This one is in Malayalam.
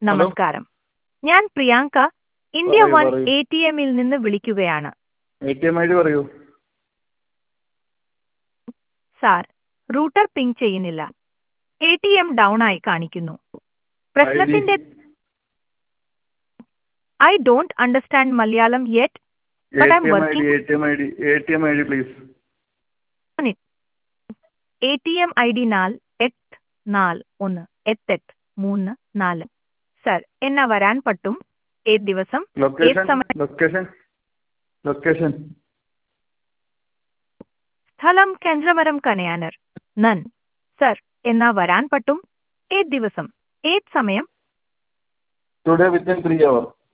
ഹലോ. നമസ്കാരം. ഞാൻ പ്രിയാങ്ക, ഇന്ത്യ പറയൂ വൺ പറയൂ. ATMൽ നിന്ന് വിളിക്കുകയാണ്. ATM ID പറയൂ. സാർ, റൂട്ടർ പിങ് ചെയ്യുന്നില്ല. ATM ഡൗൺ ആയി കാണിക്കുന്നു. ID. പ്രശ്നത്തിന്റെ I don't understand Malayalam yet, but I'm ATM ID. Working ATM ID please. on it. ATM ID 48418834. Sir, എന്നാ വരാൻ പറ്റും? ഏത് ദിവസം? ഏത് Location. സമയം? Location. Location. സ്ഥലം കേന്ദ്രമരം കനയാനർ. നൻ. സർ, എന്നാ വരാൻ പറ്റും? ഏത് ദിവസം? ഏത് സമയം? Today within 3 hours.